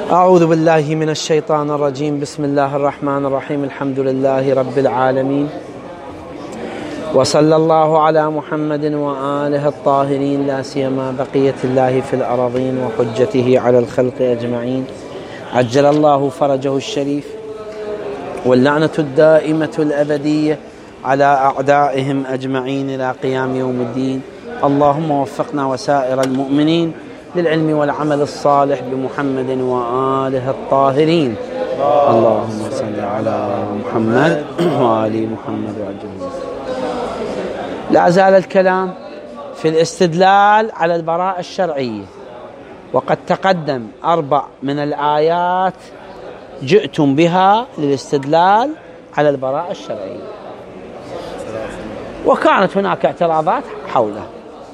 أعوذ بالله من الشيطان الرجيم. بسم الله الرحمن الرحيم. الحمد لله رب العالمين، وصلى الله على محمد وآله الطاهرين، لا سيما بقية الله في الأراضين وحجته على الخلق أجمعين، عجل الله فرجه الشريف، واللعنة الدائمة الأبدية على أعدائهم أجمعين إلى قيام يوم الدين. اللهم وفقنا وسائر المؤمنين للعلم والعمل الصالح بمحمد وآله الطاهرين. اللهم صل على محمد وآل محمد وعجل. لا زال الكلام في الاستدلال على البراءة الشرعية، وقد تقدم 4 من الآيات جئتم بها للاستدلال على البراءة الشرعية، وكانت هناك اعتراضات حولها.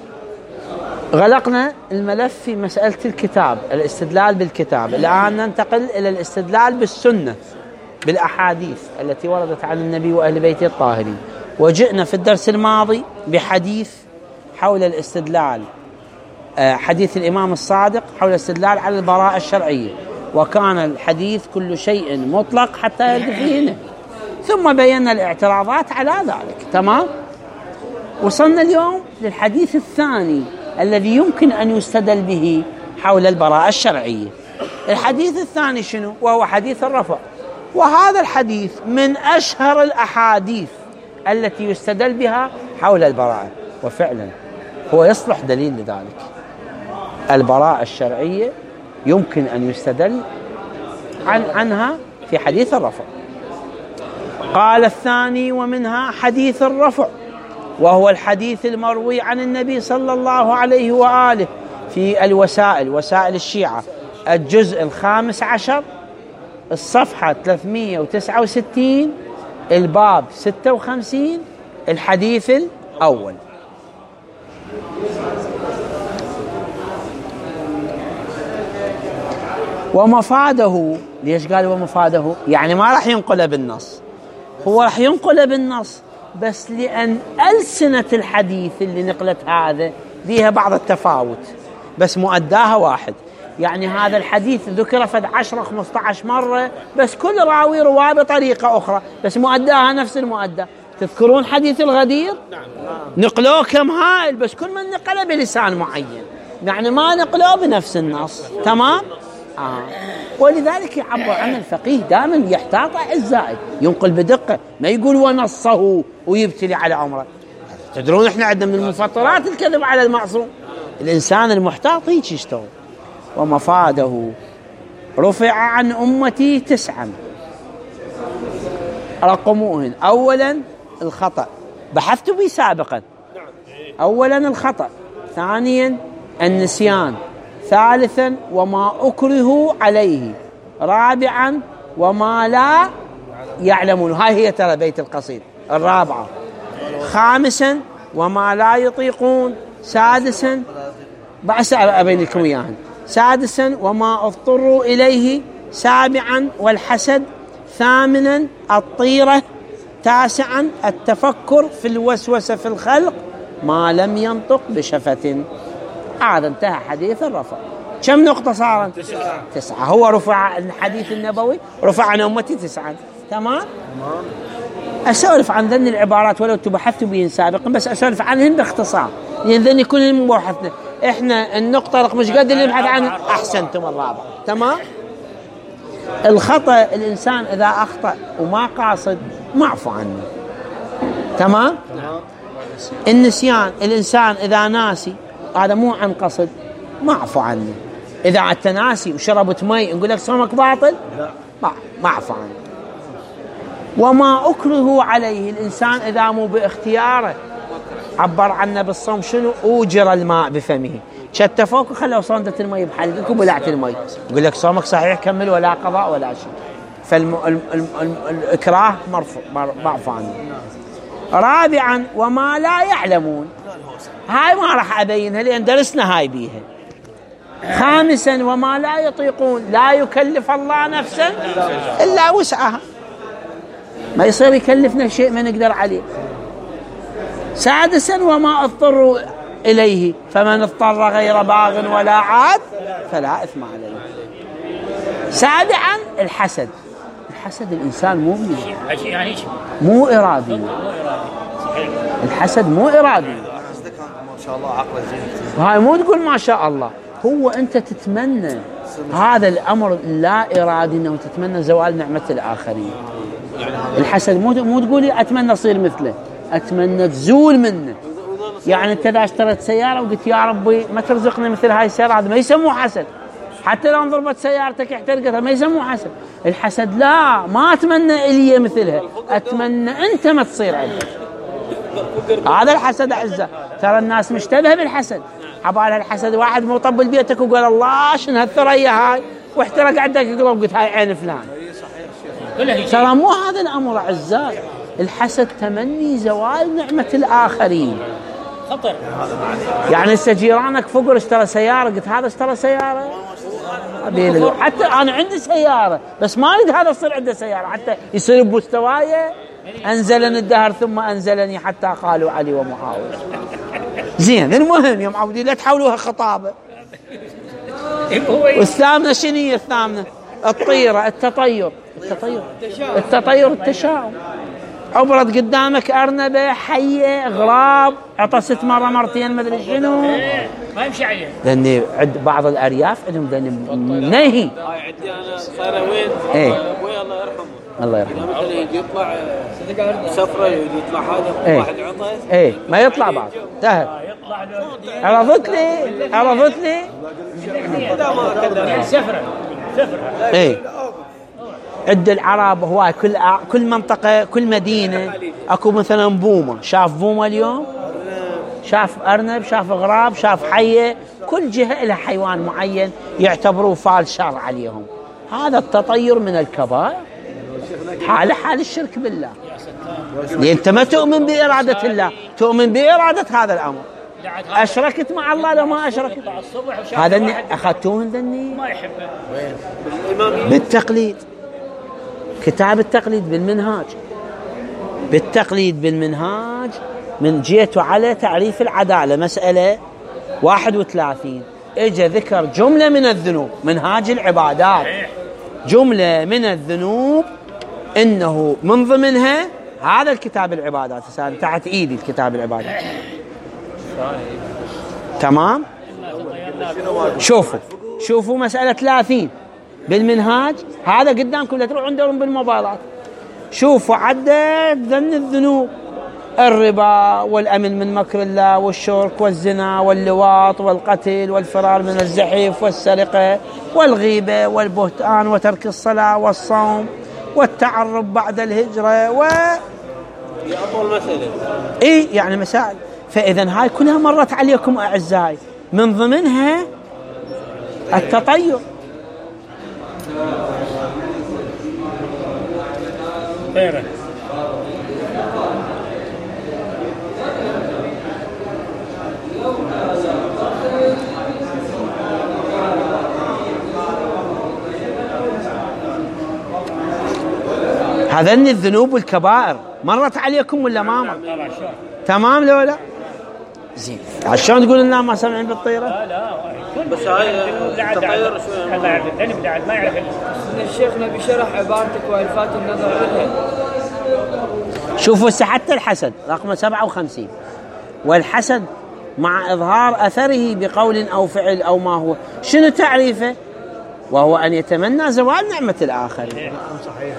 غلقنا الملف في مسألة الكتاب، الاستدلال بالكتاب. الآن ننتقل إلى الاستدلال بالسنة، بالأحاديث التي وردت عن النبي وأهل بيته الطاهرين. وجئنا في الدرس الماضي بحديث حول الاستدلال، حديث الإمام الصادق حول الاستدلال على البراءة الشرعية، وكان الحديث كل شيء مطلق حتى يرد فيه، ثم بينا الاعتراضات على ذلك. تمام؟ وصلنا اليوم للحديث الثاني الذي يمكن أن يستدل به حول البراءة الشرعية. الحديث الثاني شنو؟ وهو حديث الرفع، وهذا الحديث من أشهر الأحاديث التي يستدل بها حول البراءة، وفعلا هو يصلح دليل لذلك. البراءة الشرعية يمكن أن يستدل عنها في حديث الرفع. قال الثاني: ومنها حديث الرفع، وهو الحديث المروي عن النبي صلى الله عليه وآله في الوسائل، وسائل الشيعة، الجزء 15، الصفحة 369، الباب 56، الحديث الأول. ومفاده، ليش قال ومفاده؟ يعني ما راح ينقله بالنص، هو راح ينقله بالنص بس لأن ألسنة الحديث اللي نقلت هذا فيها بعض التفاوت، بس مؤداها واحد. يعني هذا الحديث ذكر فد 10-15 مرة، بس كل راوي رواه بطريقة أخرى، بس مؤداها نفس المؤدى. تذكرون حديث الغدير؟ نقلوه كم هائل، بس كل من نقله بلسان معين، يعني ما نقلوه بنفس النص. تمام؟ ولذلك يعبر عن الفقيه دائما يحتاط الزائد، ينقل بدقة، ما يقول ونصه ويبتلي على عمره. تدرون احنا عندنا من المفطرات الكذب على المعصوم. الإنسان المحتاط هيك يشتغل. ومفاده: رفع عن أمتي 9، رقموهن. أولا الخطأ، بحثت به سابقا. أولا الخطأ، ثانيا النسيان، ثالثا وما أكره عليه، رابعا وما لا يعلمون، هاي هي ترى بيت القصيد الرابعة، خامسا وما لا يطيقون، سادسا بعد أبين لكم إياها، سادسا وما اضطروا إليه، سابعا والحسد، ثامنا الطيرة، تاسعا التفكر في الوسوسة في الخلق ما لم ينطق بشفة. هذا انتهى حديث الرفع. كم نقطة صارت؟ 9. هو رفع الحديث النبوي، رفع عن أمتي 9. تمام؟ أسولف عن ذن العبارات ولو تبحثت بهن سابقا، بس أسولف عنهن باختصار، لأن ذن يكون مباحثنا. إحنا النقطة رقم مش قد اللي نبحث عنها. أحسنتم، الرابع. تمام؟ الخطأ، الإنسان إذا أخطأ وما قاصد معفو عنه. تمام؟ النسيان، الإنسان إذا ناسي هذا مو عن قصد معفو عنه. إذا عدت ناسي وشربت مي نقول لك صومك باطل؟ لا، معفو عنه. وما أكره عليه، الإنسان إذا مو باختياره عبر عنه بالصوم شنو؟ أوجر الماء بفمه، شتفوك وخلوا صندة المي بحلقك وبلعت المي، يقول لك صومك صحيح كمل، ولا قضاء ولا شيء. فالإكراه معفو عنه. رابعا وما لا يعلمون، هاي ما راح أبينها لأن درسنا هاي بيها. خامسا وما لا يطيقون، لا يكلف الله نفسا إلا وسعها، ما يصير يكلفنا شيء ما نقدر عليه. سادسا وما اضطروا إليه، فمن اضطر غير باغ ولا عاد فلا إثم عليه. سابعا الحسد. الحسد الإنسان مو بيده، يعني مو إرادي. الحسد مو إرادي. ما شاء الله عقله زين. هاي مو تقول ما شاء الله، هو أنت تتمنى هذا الأمر لا إرادي، أنه تتمنى زوال نعمة الآخرين. الحسد مو تقولي أتمنى أصير مثله، أتمنى تزول منه. يعني أنت إذا اشتريت سيارة وقلت يا ربي ما ترزقني مثل هاي السيارة، هذا ما يسموه حسد. حتى لو انضربت سيارتك احترقت ما يسموه حسد. الحسد لا، ما أتمنى إلي مثلها، أتمنى أنت ما تصير عندك. هذا الحسد أعزائي. ترى الناس مشتبهة بالحسد، عبالها الحسد واحد مو طبل بيتك وقال الله شنو هالثريا هاي واحترق عندك قلوب، قلت هاي عين فلان. ترى مو هذا الأمر أعزائي. الحسد تمني زوال نعمة الآخرين. خطر. يعني جيرانك فقر اشترى سيارة، قلت هذا اشترى سيارة، حتى أنا عندي سيارة بس ما أريد هذا يصير عنده سيارة حتى يصير بمستواي. أنزلني الدهر ثم أنزلني حتى قالوا علي ومحاول. زين، المهم يا معودين لا تحولوها خطابة. والثامنة شنو هي الثامنة؟ الطيرة، التطير. التشاؤم. عبرت قدامك أرنبة، حية، غراب، عطست مرة مرتين ما أدري شنو، ما يمشي عليه. لأن عند بعض الأرياف عندهم نهي. عندي أنا صار وين؟ أبوي الله يرحمه. الله يرحمه. مثلا يجي يطلع سفرة يطلع هذا واحد عطس. ما يطلع بعض. عرفت لي. سفرة. عند العرب هواي كل منطقة كل مدينة اكو مثلا بومة. شاف بومة اليوم، شاف أرنب، شاف غراب، شاف حية، كل جهة لها حيوان معين يعتبروه فال شر عليهم. هذا التطير من الكبائر، حال الشرك بالله. لأن أنت ما تؤمن بإرادة الله، تؤمن بإرادة هذا الأمر. أشركت مع الله لو ما أشركت. هذا أخذتوه ذني ما يحبه بالتقليد. كتاب التقليد بالمنهاج من جيته على تعريف العدالة مسألة 31 اجى ذكر جملة من الذنوب. منهاج العبادات جملة من الذنوب إنه من ضمنها هذا الكتاب العبادات. تحت إيدي الكتاب العبادات. تمام. شوفوا مسألة 30 بالمنهاج. هذا قدامكم لا تروح عندهم بالموبايلات. شوفوا عدد ذن الذنوب: الربا، والأمن من مكر الله، والشرك، والزنا، واللواط، والقتل، والفرار من الزحف، والسرقة، والغيبة، والبهتان، وترك الصلاة، والصوم، والتعرب بعد الهجرة يا أطول مسألة. يعني مسائل. فإذا هاي كلها مرت عليكم أعزائي، من ضمنها التطير. خيرا. هذن الذنوب والكبائر مرت عليكم ولا ما مرت؟ تمام لو لا؟ زين. عشان تقول لنا ما سامعين بالطيرة؟ لا بس هاي التطير شوي الله يعرف الذنب بعد ما يعرف. الشيخنا بشرح عبارتك والفات النظر لها. شوفوا حتى الحسد رقم 57. والحسد مع إظهار أثره بقول أو فعل أو ما هو. شنو تعريفه؟ وهو أن يتمنى زوال نعمة الآخرين. صحيح.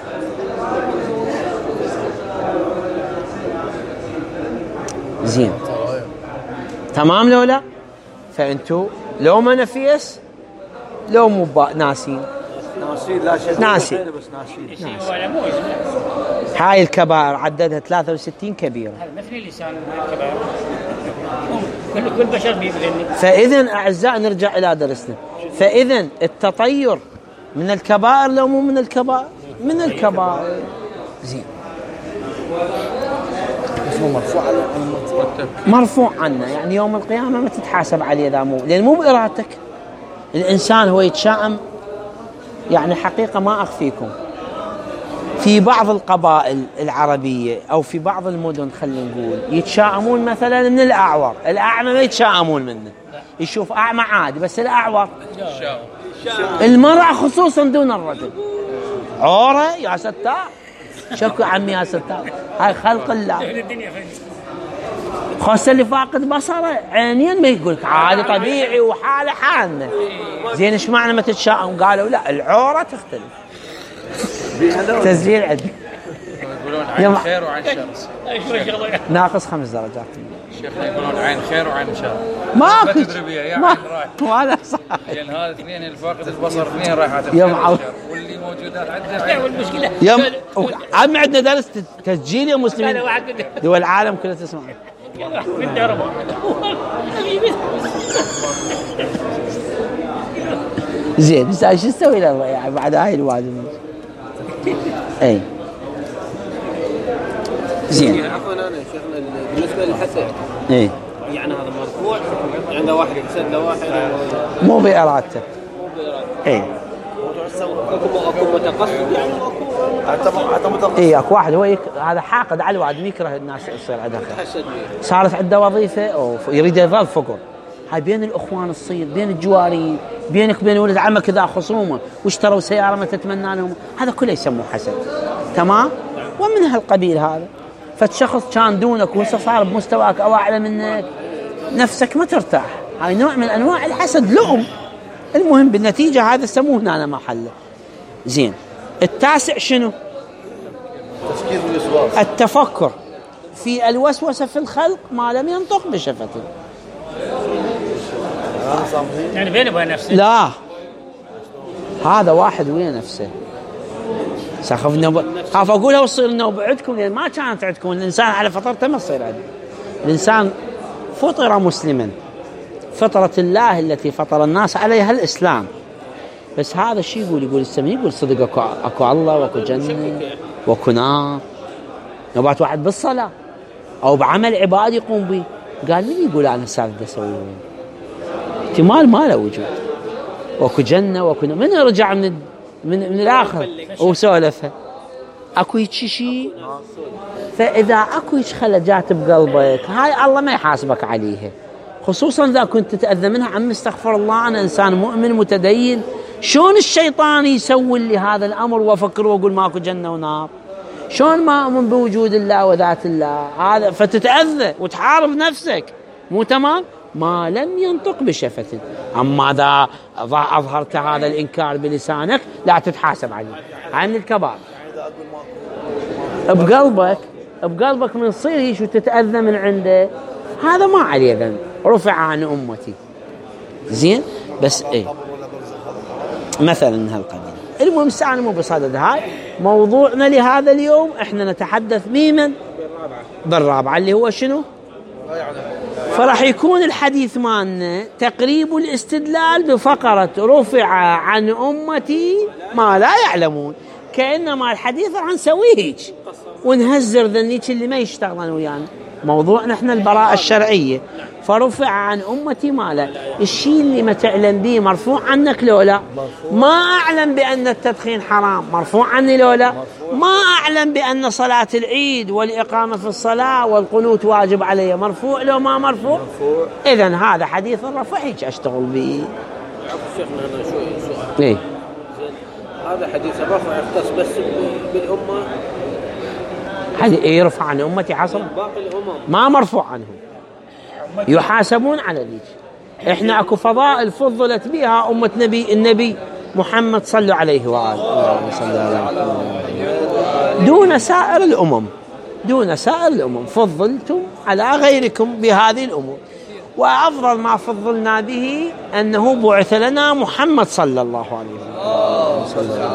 زين. تمام لو لا؟ فأنتوا لو ما نفيس لو مو ناسين لا شيء ناسي. بس ناسين. هاي الكبائر عددها 63 كبيرة. مثل لسان الكبائر. كل بشر بيبذلني. فإذا أعزائي نرجع إلى درسنا. فإذا التطير من الكبائر لو مو من الكبائر؟ من الكبائر. زين. مرفوع عنا، يعني يوم القيامة ما تتحاسب عليه ذا مو، لأن مو بإرادتك. الإنسان هو يتشائم، يعني حقيقة ما أخفيكم في بعض القبائل العربية أو في بعض المدن خلينا نقول يتشائمون مثلا من الأعور. الأعمى ما يتشائمون منه، يشوف أعمى عادي، بس الأعور المرأة خصوصا دون الرجل. عورة يا ستار، شكو عمي يا ستار، هاي خلق الله. خاصة اللي فاقد بصره عينين ما يقولك عادي طبيعي وحالة حالنا. زين ايش معنى ما تتشائم؟ قالوا لا العورة تختلف. تسجيل عندي يقولون عين خير وعين شر. ناقص 5 درجات. شيخنا يقولون عين خير وعين شر. ما تدري بيها يا عين رايح. ولا صح. لان هذا اثنين الفاقد البصر اثنين رايحات يا الخير معود. والشر واللي موجودات عندنا والمشكلة عم عندنا درس تسجيل يا مسلمين. دول العالم كلها تسمع. في الدرب. زين بس شو تسوي له يعني بعد هاي الوادي؟ اي زين. عفوا انا شيخنا بالنسبه للحسد اي يعني هذا مرفوع عنده واحد يحسد له واحد مو بإرادته. اي اكو متقصد يعني واكو اي اكو واحد هو هذا حاقد على الوادم يكره الناس يصير عندها خير. حسد صارت عنده وظيفه او يريد يظل فقر. هاي بين الاخوان تصير، بين الجوارين، بينك وبين ولد عمك اذا خصومه واشتروا سياره ما تتمنى لهم، هذا كله يسموه حسد. تمام؟ ومن هالقبيل هذا. فشخص كان دونك وهسه صار بمستواك او اعلى منك، نفسك ما ترتاح. هاي نوع من انواع الحسد لؤم. المهم بالنتيجه هذا سموه هنا محله. زين. التاسع شنو؟ تفكير بالوسواس. التفكر في الوسوسه في الخلق ما لم ينطق بشفته. يعني بيني وبين نفسي. لا هذا واحد ويا نفسه. خاف اقولها وتصير النوبه عندكم، لان ما كانت عندكم. الانسان على فطرته ما تصير عنده. الانسان فطر مسلما، فطره الله التي فطر الناس عليها الاسلام. بس هذا الشيء يقول السمي يقول صدق اكو الله واكو جنه واكو نار. نبات واحد بالصلاه او بعمل عبادي يقوم به، قال من يقول انا صار بدي اسوي؟ احتمال ما له وجود. واكو جنه واكو نار. من رجع من الاخر وسولفها اكو شيء. فاذا اكو خلجات بقلبك هاي الله ما يحاسبك عليها، خصوصا اذا كنت تتاذى منها. عم استغفر الله انا انسان مؤمن متدين، شلون الشيطان يسوي لي هذا الامر وافكر واقول ماكو جنه ونار؟ شلون ما اؤمن بوجود الله وذات الله؟ هذا فتتاذى وتحارب نفسك. مو تمام؟ ما لم ينطق بشفة. اما اذا اظهرت هذا الانكار بلسانك لا تتحاسب عليه. عن الكبائر. بقلبك من تصير هيك وتتاذى من عنده، هذا ما عليه ذنب، رفع عن امتي. زين. بس ايه مثلا من هالقبيل. المهم ساعة مو بصدد هاي موضوعنا لهذا اليوم. احنا نتحدث ميمن بالرابعة اللي هو شنو؟ فراح يكون الحديث مالنا تقريب الاستدلال بفقرة رفع عن أمتي ما لا يعلمون. كأنما الحديث راح نسويه هيك ونهزر ذنيك اللي ما يشتغلون ويانا. موضوعنا احنا البراءة الشرعية. فرفع عن أمتي ما لا. الشيء اللي ما تعلم به مرفوع عنك لولا. ما أعلم بأن التدخين حرام مرفوع عني لولا. ما أعلم بأن صلاة العيد والإقامة في الصلاة والقنوت واجب علي مرفوع لو ما مرفوع. إذن هذا حديث الرفع هيك أشتغل به. شيخنا انا شوي سؤال. إيه؟ هذا حديث الرفع يختص بس بالامه. يرفع عن أمتي حصل باقي الامم ما مرفوع عنهم، يحاسبون على ذيك. احنا اكو فضائل فضلت بها أمة النبي محمد صلوا عليه وآله دون سائر الأمم. فضلتم على غيركم بهذه الأمور. وأفضل ما فضلنا به أنه بعث لنا محمد صلى الله عليه وسلم،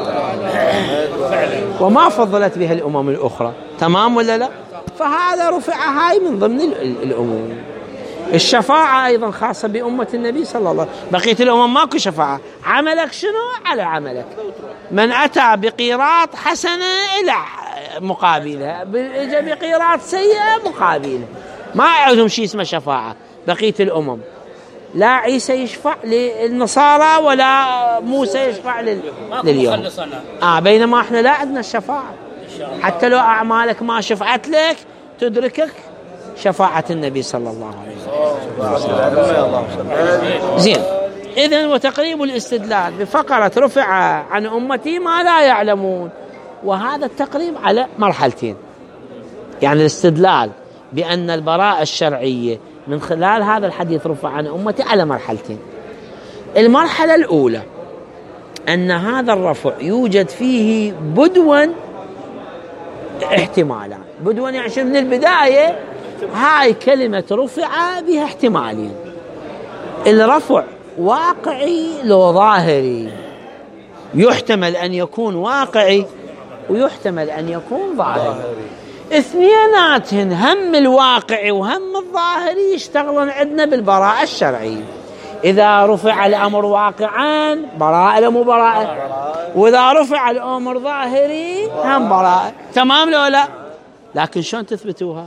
وما فضلت بها الأمم الأخرى. تمام ولا لا؟ فهذا رفع هاي من ضمن الأمور. الشفاعة أيضا خاصة بأمة النبي صلى الله عليه وسلم. بقية الأمم ماكو شفاعة. عملك شنو على عملك. من أتى بقيراط حسنة إلى مقابلها، إجا بقيراط سيئة مقابلها. ما عندهم شيء اسمه شفاعة بقية الأمم. لا عيسى يشفع للنصارى ولا موسى يشفع لليوم. بينما احنا لا عندنا الشفاعة. حتى لو أعمالك ما شفعت لك تدركك شفاعة النبي صلى الله عليه وسلم. زين. إذن وتقريب الاستدلال بفقرة رفع عن أمتي ما لا يعلمون، وهذا التقريب على مرحلتين. يعني الاستدلال بأن البراءة الشرعية من خلال هذا الحديث رفع عن أمتي على مرحلتين. المرحلة الأولى أن هذا الرفع يوجد فيه بدوا احتمالا. بدوا يعني من البداية هاي كلمة رفع بها احتمالين، الرفع واقعي لو ظاهري، يحتمل أن يكون واقعي ويحتمل أن يكون ظاهري. اثنيناتهن هم الواقعي وهم الظاهري يشتغلون عندنا بالبراءة الشرعية. إذا رفع الأمر واقعا براءة لو مو براءة، وإذا رفع الأمر ظاهري هم براءة. تمام لو لا؟ لكن شلون تثبتوها؟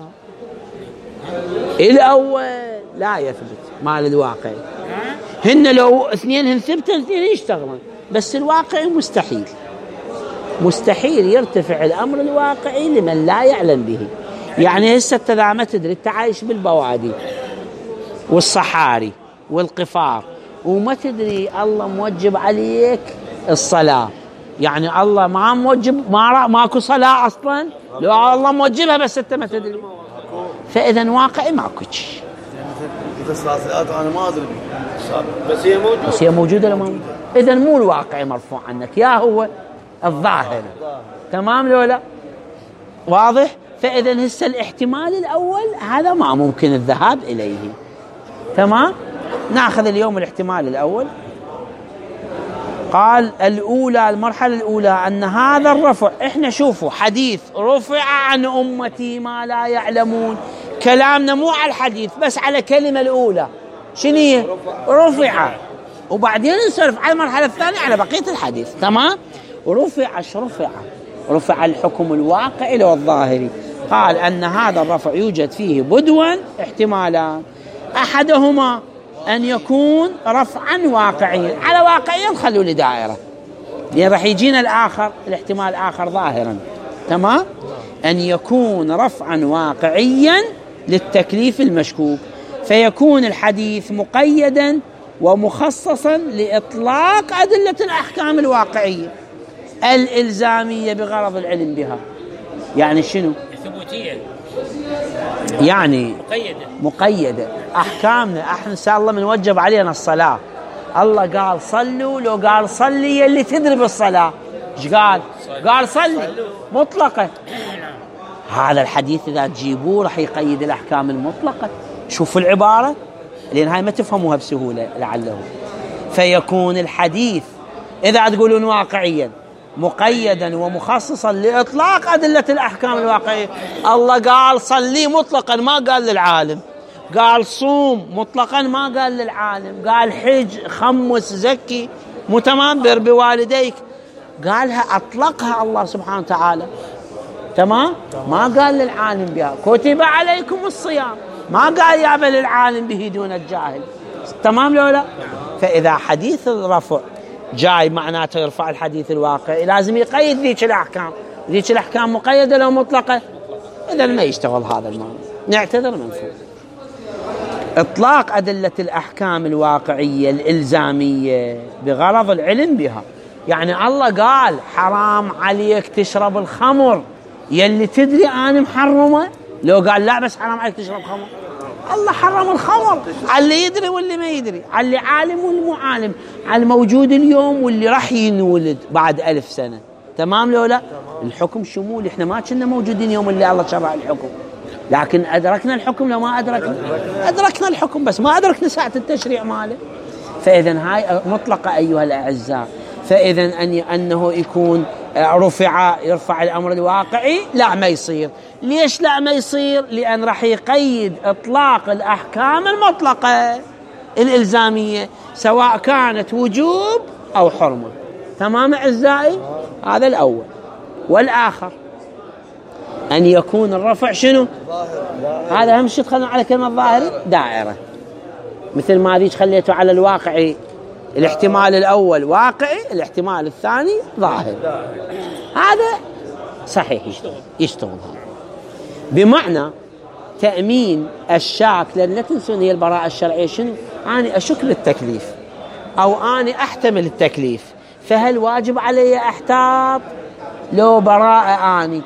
الأول لا يثبت مال الواقع، هن لو اثنين ثبتوا اثنين يشتغلون، بس الواقع مستحيل. مستحيل يرتفع الأمر الواقعي لمن لا يعلم به. يعني هسه إذا ما تدري أنت عايش بالبوادي والصحاري والقفار وما تدري الله موجب عليك الصلاة، يعني الله ما موجب، ماكو صلاة أصلا، لو الله موجبها بس أنت ما تدري، فإذا واقعي ماكو شيء. أنا ما أدري بس هي موجودة ولا ما موجودة؟ إذا مو الواقعي مرفوع عنك، يا هو الظاهر. تمام لو لا؟ واضح؟ فإذا هسه الاحتمال الأول هذا ما ممكن الذهاب إليه. تمام؟ نأخذ اليوم الاحتمال الأول. قال الأولى، المرحلة الأولى أن هذا الرفع، إحنا شوفوا حديث رفع عن أمتي ما لا يعلمون، كلامنا مو على الحديث بس على كلمة الأولى شنية؟ رفع، وبعدين نصرف على المرحلة الثانية على بقية الحديث. تمام؟ رفع الحكم الواقعي لو الظاهري. قال أن هذا الرفع يوجد فيه بدوا احتمالان، أحدهما أن يكون رفعا واقعيا، على واقعيا خلوا لي دائرة، لأن راح يجينا الآخر الاحتمال الآخر ظاهرا. تمام؟ أن يكون رفعا واقعيا للتكليف المشكوك، فيكون الحديث مقيدا ومخصصا لإطلاق أدلة الأحكام الواقعية الإلزامية بغرض العلم بها. يعني شنو؟ ثبوتية، يعني مقيدة. أحكامنا احنا إن شاء الله منوجب علينا الصلاة، الله قال صلوا، لو قال صلي اللي تدري بالصلاة ايش قال؟ قال صلي مطلقة. هذا الحديث إذا تجيبوه راح يقيد الأحكام المطلقة. شوفوا العبارة، لأن هاي ما تفهموها بسهولة لعله. فيكون الحديث إذا تقولون واقعيا مقيدا ومخصصا لإطلاق أدلة الأحكام الواقعية. الله قال صلي مطلقا ما قال للعالم، قال صوم مطلقا ما قال للعالم، قال حج خمس زكي متمام بر بوالديك، قالها أطلقها الله سبحانه وتعالى. تمام؟ ما قال للعالم بها. كتب عليكم الصيام ما قال يا بل العالم به دون الجاهل. تمام لو لا؟ فإذا حديث الرفع جاي معناته يرفع الحديث الواقعي، لازم يقيد ذيك الأحكام. ذيك الأحكام مقيدة لو مطلقة، إذا ما يشتغل هذا المعنى، نعتذر منفوذ. إطلاق أدلة الأحكام الواقعية الإلزامية بغرض العلم بها. يعني الله قال حرام عليك تشرب الخمر يلي تدري أنا محرمة، لو قال لا بس حرام عليك تشرب خمر، الله حرم الخمر على اللي يدري واللي ما يدري، على اللي عالم واللي مو عالم، على الموجود اليوم واللي راح ينولد بعد 1000 سنة. تمام لو لا؟ الحكم شمولي، احنا ما كنا موجودين يوم اللي الله شرع الحكم، لكن أدركنا الحكم لو ما أدركنا الحكم، بس ما أدركنا ساعة التشريع ماله. فإذن هاي مطلقة أيها الأعزاء. فإذن أنه يكون يرفع الأمر الواقعي، لا ما يصير. ليش لا ما يصير؟ لأن راح يقيد إطلاق الأحكام المطلقة الإلزامية سواء كانت وجوب أو حرمة. تمام أعزائي؟ هذا الأول. والآخر أن يكون الرفع شنو؟ هذا هم شيء تخلنا على كلمة ظاهري دائرة، مثل ما ذيك خليته على الواقعي. الاحتمال الأول واقعي، الاحتمال الثاني ظاهر. هذا صحيح يشتغل هذا. بمعنى تأمين الشاك، لأن لا تنسون هي البراءة الشرعية شنو؟ أنا أشك للتكليف، أو أنا أحتمل التكليف، فهل واجب علي أحتاط لو براءة آني؟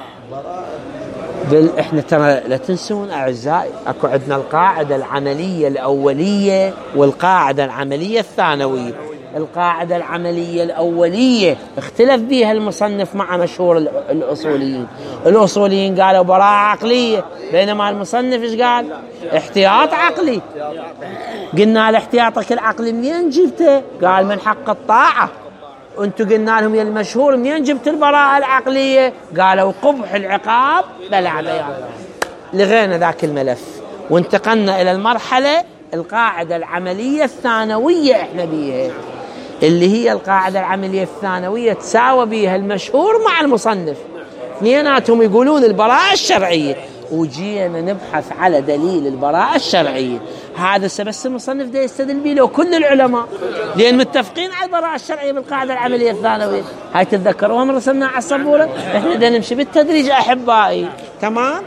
احنا ترى لا تنسون أعزائي، اكو عندنا القاعدة العملية الأولية والقاعدة العملية الثانوية. القاعدة العملية الأولية اختلف بها المصنف مع مشهور الأصوليين. الأصوليين قالوا براءة عقلية، بينما المصنف ايش قال؟ احتياط عقلي. قلنا لاحتياطك العقلي منين جبته؟ قال من حق الطاعة. وانتو قلنا لهم يا المشهور منين جبت البراءة العقلية؟ قالوا قبح العقاب بلع بيان. لغينا ذاك الملف وانتقلنا إلى المرحلة القاعدة العملية الثانوية احنا بيها، اللي هي القاعدة العملية الثانوية تساوى بيها المشهور مع المصنف، اثنيناتهم يقولون البراءة الشرعية، وجينا نبحث على دليل البراءة الشرعية. هذا بس المصنف ده يستدل به لو كل العلماء، لأن متفقين على البراءة الشرعية بالقاعدة العملية الثانوية. هاي تتذكروها من رسمناها على السبورة، احنا بدنا نمشي بالتدريج أحبائي، تمام؟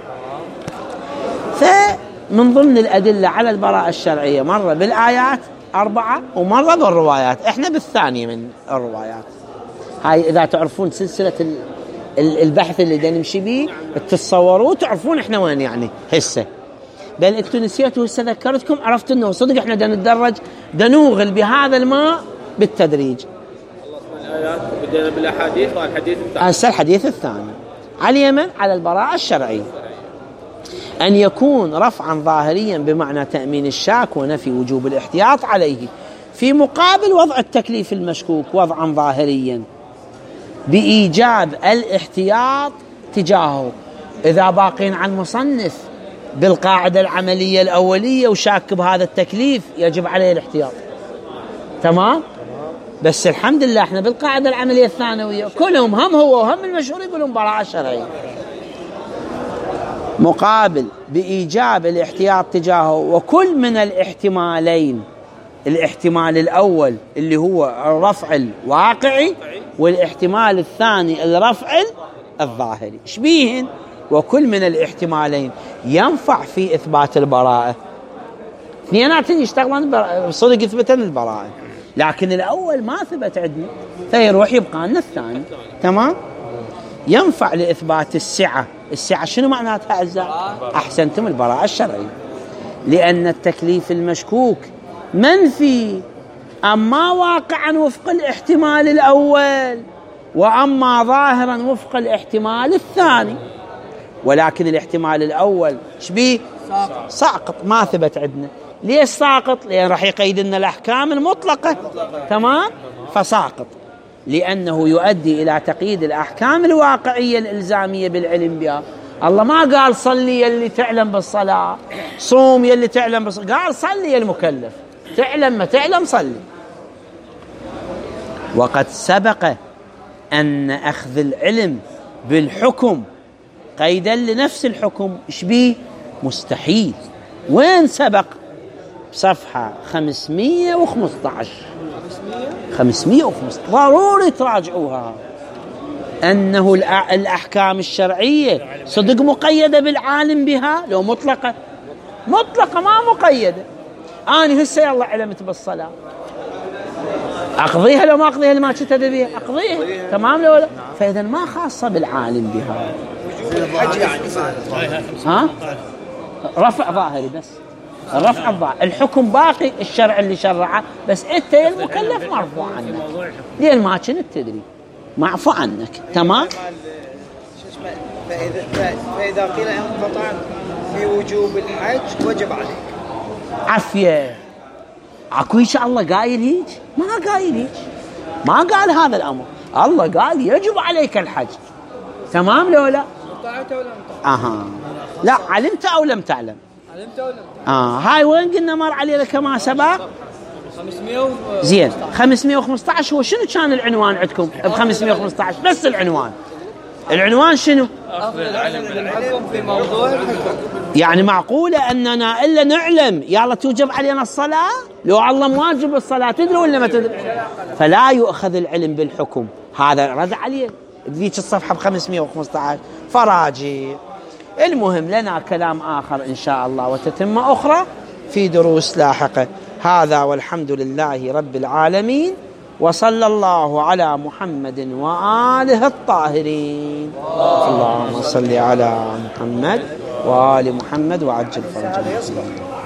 فمن ضمن الأدلة على البراءة الشرعية مرة بالآيات 4 ومرة بالروايات، احنا بالثانية من الروايات. هاي إذا تعرفون سلسلة البحث اللي دا نمشي بيه تتصوروا تعرفون احنا وين يعني هسه. بل انتوا نسيتوا هسه ذكرتكم، عرفتوا انه صدق احنا دا نتدرج، دا نوغل بهذا الماء بالتدريج. الآيات بدينا بالأحاديث والحديث الثاني. هسه الحديث الثاني على اليمن على البراءة الشرعية، أن يكون رفعا ظاهريا بمعنى تأمين الشاك ونفي وجوب الاحتياط عليه، في مقابل وضع التكليف المشكوك وضعا ظاهريا بإيجاب الاحتياط تجاهه. إذا باقين عن مصنف بالقاعدة العملية الأولية وشاك بهذا التكليف يجب عليه الاحتياط، تمام؟ بس الحمد لله احنا بالقاعدة العملية الثانوية كلهم هم هو وهم المشهور يقولون براءة شرعية. مقابل بإيجاب الاحتياط تجاهه، وكل من الاحتمالين، الاحتمال الأول اللي هو الرفع الواقعي والاحتمال الثاني الرفع الظاهري، شبيهن؟ وكل من الاحتمالين ينفع في إثبات البراءة، اثنيناتهم يشتغلون صدق يثبتن البراءة، لكن الأول ما ثبت عندنا فيروح يبقى لنا الثاني، تمام؟ ينفع لإثبات السعة. السعة شنو معناتها أعزائي؟ أحسنتم، البراءة الشرعية، لأن التكليف المشكوك منفي، أما واقعا وفق الاحتمال الأول وأما ظاهرا وفق الاحتمال الثاني. ولكن الاحتمال الأول شبيه؟ ساقط، ما ثبت عندنا. ليش ساقط؟ لأن راح يقيد لنا الأحكام المطلقة، تمام؟ فساقط لأنه يؤدي إلى تقييد الأحكام الواقعية الإلزامية بالعلم بها. الله ما قال صلي يلي تعلم بالصلاة، صوم يلي تعلم بالصلاة، قال صلي يا المكلف، تعلم ما تعلم صلي. وقد سبق أن أخذ العلم بالحكم قيدا لنفس الحكم شبيه؟ مستحيل. وين سبق؟ صفحة 515 ضروري تراجعوها. أنه الأحكام الشرعية صدق مقيدة بالعالم بها لو مطلقة ما مقيدة. أنا هسه يلا علمت بالصلاة أقضيها لو ما أقضيها لما كنت بها أقضيها، تمام لو لا؟ فإذا ما خاصة بالعالم بها. ها؟ رفع ظاهري بس، الرفع الظاهري، الحكم باقي، الشرع اللي شرعه، بس أنت يا المكلف مرفوع عنك لين ما كنت تدري، معفو عنك، تمام؟ فإذا قيل انقطع في وجوب الحج وجب عليك. عافية. اكو ان شاء الله قايل هيك؟ ما قايل هيك، ما قال هذا الامر. الله قال يجب عليك الحج، تمام لو لا؟ طاعت او لم تطع؟ لا، علمت او لم تعلم؟ علمت او لم تطع. هاي وين قلنا مر علينا كما سبق؟ 500 زين. 515 هو شنو كان العنوان عندكم ب 515؟ بس العنوان شنو؟ أخذ العلم بالحكم في موضوع الحكم. يعني معقولة أننا إلا نعلم يلا توجب علينا الصلاة؟ لو الله مواجب الصلاة تدري ولا ما تدري؟ فلا يؤخذ العلم بالحكم. هذا رد عليه ذيك الصفحة ب 515 فراجع. المهم لنا كلام آخر إن شاء الله وتتم أخرى في دروس لاحقة. هذا والحمد لله رب العالمين، وصلى الله على محمد وآله الطاهرين. اللهم صل على محمد وآل محمد وعجل فرجهم.